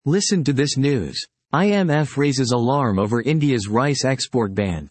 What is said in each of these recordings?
Listen to this news. IMF raises alarm over India's rice export ban.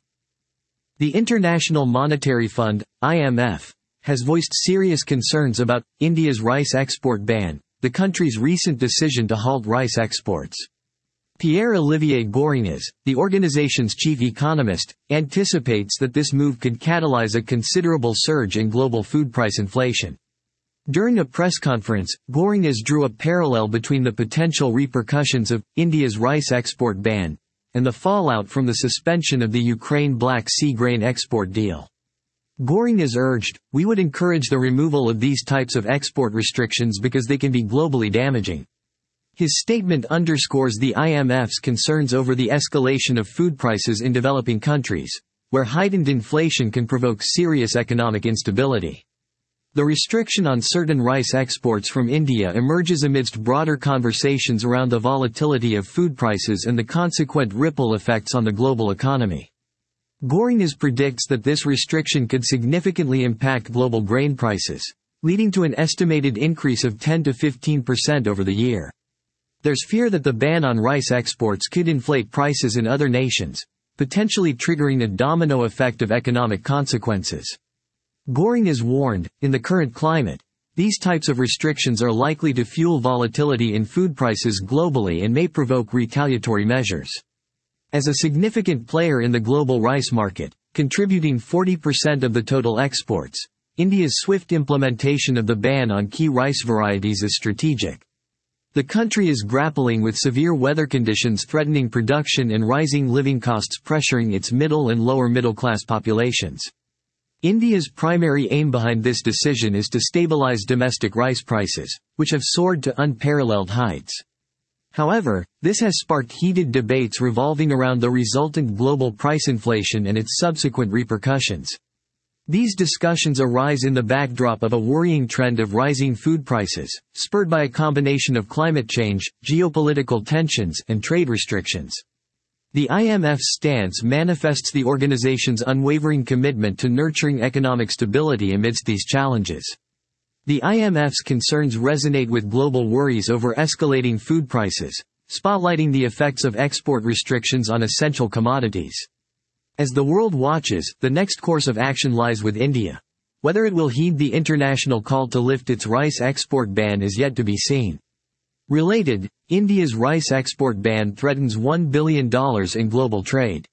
The International Monetary Fund, IMF, has voiced serious concerns about India's rice export ban, the country's recent decision to halt rice exports. Pierre-Olivier Gourinhas, the organization's chief economist, anticipates that this move could catalyze a considerable surge in global food price inflation. During a press conference, Gourinhas drew a parallel between the potential repercussions of India's rice export ban and the fallout from the suspension of the Ukraine Black Sea grain export deal. Gourinhas urged, "We would encourage the removal of these types of export restrictions because they can be globally damaging." His statement underscores the IMF's concerns over the escalation of food prices in developing countries, where heightened inflation can provoke serious economic instability. The restriction on certain rice exports from India emerges amidst broader conversations around the volatility of food prices and the consequent ripple effects on the global economy. Gourinhas predicts that this restriction could significantly impact global grain prices, leading to an estimated increase of 10 to 15% over the year. There's fear that the ban on rice exports could inflate prices in other nations, potentially triggering a domino effect of economic consequences. Gourinhas warned, in the current climate, these types of restrictions are likely to fuel volatility in food prices globally and may provoke retaliatory measures. As a significant player in the global rice market, contributing 40% of the total exports, India's swift implementation of the ban on key rice varieties is strategic. The country is grappling with severe weather conditions threatening production and rising living costs pressuring its middle and lower middle-class populations. India's primary aim behind this decision is to stabilize domestic rice prices, which have soared to unparalleled heights. However, this has sparked heated debates revolving around the resultant global price inflation and its subsequent repercussions. These discussions arise in the backdrop of a worrying trend of rising food prices, spurred by a combination of climate change, geopolitical tensions, and trade restrictions. The IMF's stance manifests the organization's unwavering commitment to nurturing economic stability amidst these challenges. The IMF's concerns resonate with global worries over escalating food prices, spotlighting the effects of export restrictions on essential commodities. As the world watches, the next course of action lies with India. Whether it will heed the international call to lift its rice export ban is yet to be seen. Related, India's rice export ban threatens $1 billion in global trade.